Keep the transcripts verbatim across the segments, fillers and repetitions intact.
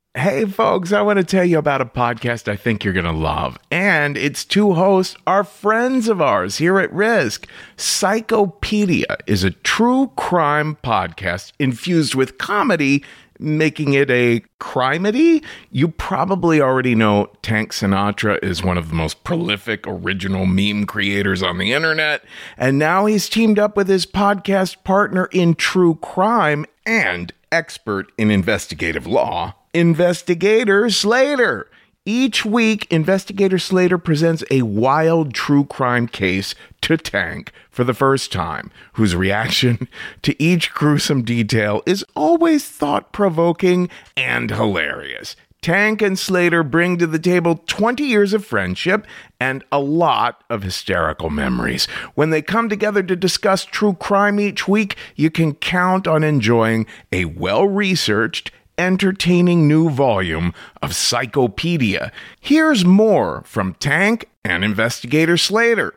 Hey, folks, I want to tell you about a podcast I think you're going to love. And its two hosts are friends of ours here at Risk. Psychopedia is a true crime podcast infused with comedy, making it a crimedy. You probably already know Tank Sinatra is one of the most prolific original meme creators on the internet. And now he's teamed up with his podcast partner in true crime and expert in investigative law, Investigator Slater. Each week, Investigator Slater presents a wild true crime case to Tank for the first time, whose reaction to each gruesome detail is always thought-provoking and hilarious. Tank and Slater bring to the table twenty years of friendship and a lot of hysterical memories. When they come together to discuss true crime each week, you can count on enjoying a well-researched, entertaining new volume of Psychopedia. Here's more from Tank and Investigator Slater.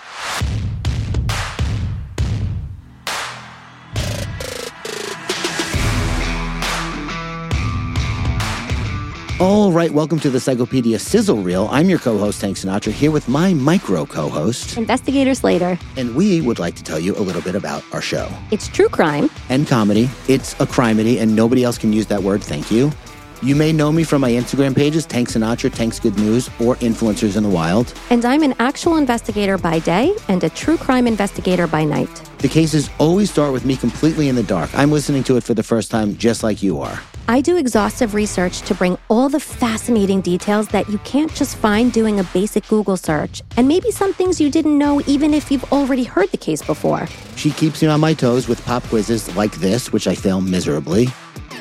All right, welcome to the Psychopedia Sizzle Reel. I'm your co-host, Tank Sinatra, here with my micro co-host, Investigator Slater. And we would like to tell you a little bit about our show. It's true crime. And comedy. It's a crimedy, and nobody else can use that word, thank you. You may know me from my Instagram pages, Tank Sinatra, Tank's Good News, or Influencers in the Wild. And I'm an actual investigator by day and a true crime investigator by night. The cases always start with me completely in the dark. I'm listening to it for the first time, just like you are. I do exhaustive research to bring all the fascinating details that you can't just find doing a basic Google search, and maybe some things you didn't know even if you've already heard the case before. She keeps me on my toes with pop quizzes like this, which I fail miserably.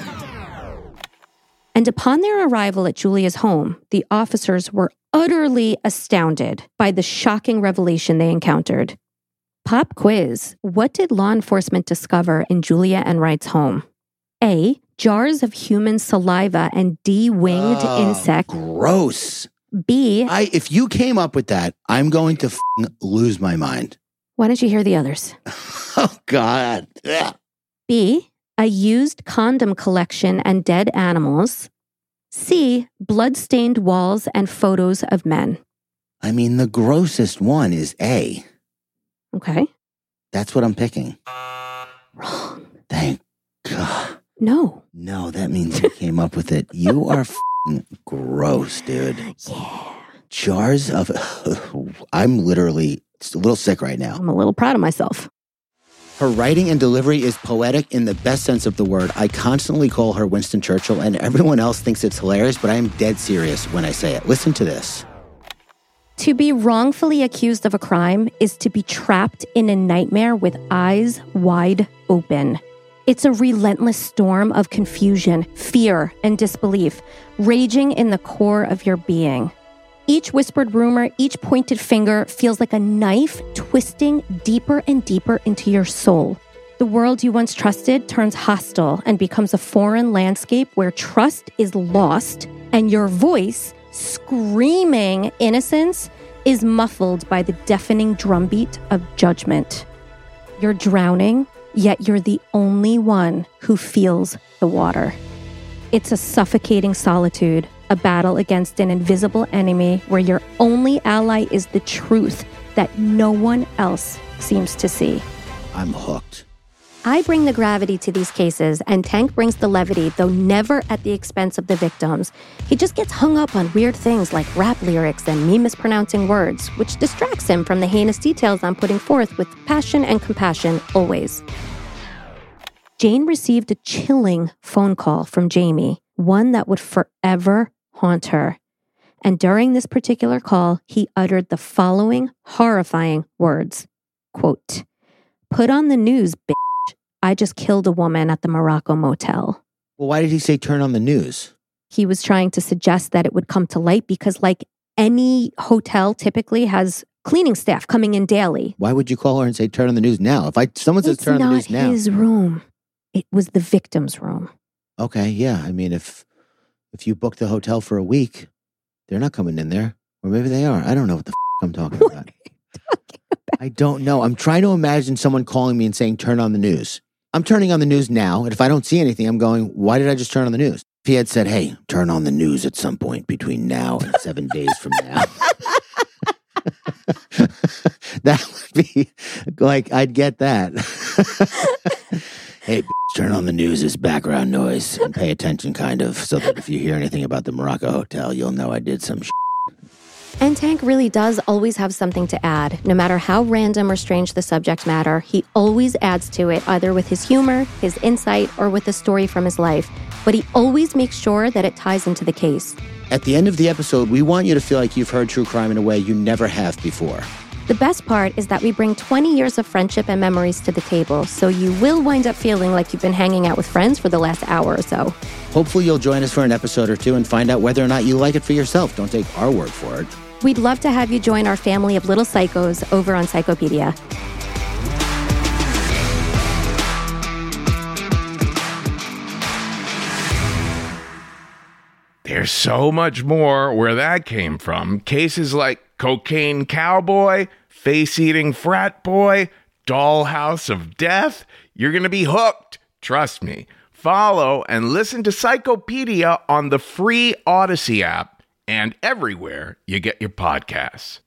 And upon their arrival at Julia's home, the officers were utterly astounded by the shocking revelation they encountered. Pop quiz. What did law enforcement discover in Julia Enright's home? A. Jars of human saliva and de-winged oh, insect. Gross. B. I, if you came up with that, I'm going to f***ing lose my mind. Why don't you hear the others? Oh, God. Ugh. B. A used condom collection and dead animals. C. Blood-stained walls and photos of men. I mean, the grossest one is A. Okay. That's what I'm picking. Wrong. Thank God. No. No, that means you came up with it. You are f***ing gross, dude. Yeah. Jars of... I'm literally a little sick right now. I'm a little proud of myself. Her writing and delivery is poetic in the best sense of the word. I constantly call her Winston Churchill, and everyone else thinks it's hilarious, but I am dead serious when I say it. Listen to this. To be wrongfully accused of a crime is to be trapped in a nightmare with eyes wide open. It's a relentless storm of confusion, fear, and disbelief, raging in the core of your being. Each whispered rumor, each pointed finger feels like a knife twisting deeper and deeper into your soul. The world you once trusted turns hostile and becomes a foreign landscape where trust is lost and your voice, screaming innocence, is muffled by the deafening drumbeat of judgment. You're drowning, yet you're the only one who feels the water. It's a suffocating solitude, a battle against an invisible enemy where your only ally is the truth that no one else seems to see. I'm hooked. I bring the gravity to these cases, and Tank brings the levity, though never at the expense of the victims. He just gets hung up on weird things like rap lyrics and me mispronouncing words, which distracts him from the heinous details I'm putting forth with passion and compassion always. Jane received a chilling phone call from Jamie, one that would forever haunt her. And during this particular call, he uttered the following horrifying words, quote, "Put on the news, bitch. I just killed a woman at the Morocco Motel." Well, why did he say turn on the news? He was trying to suggest that it would come to light because, like any hotel typically has cleaning staff coming in daily. Why would you call her and say turn on the news now? If I someone says It's turn on the news now. It's not his room. It was the victim's room. Okay, yeah. I mean, if if you book the hotel for a week, they're not coming in there. Or maybe they are. I don't know what the f- I'm talking about. What are you talking about? I don't know. I'm trying to imagine someone calling me and saying turn on the news. I'm turning on the news now, and if I don't see anything, I'm going, why did I just turn on the news? If he had said, hey, turn on the news at some point between now and seven days from now. That would be like, I'd get that. Hey, turn on the news as background noise and pay attention, kind of, so that if you hear anything about the Morocco Hotel, you'll know I did some shit. And Tank really does always have something to add. No matter how random or strange the subject matter, he always adds to it, either with his humor, his insight, or with a story from his life. But he always makes sure that it ties into the case. At the end of the episode, we want you to feel like you've heard true crime in a way you never have before. The best part is that we bring twenty years of friendship and memories to the table, so you will wind up feeling like you've been hanging out with friends for the last hour or so. Hopefully you'll join us for an episode or two and find out whether or not you like it for yourself. Don't take our word for it. We'd love to have you join our family of little psychos over on Psychopedia. There's so much more where that came from. Cases like Cocaine Cowboy, Face-Eating Frat Boy, Dollhouse of Death. You're going to be hooked. Trust me. Follow and listen to Psychopedia on the free Odyssey app and everywhere you get your podcasts.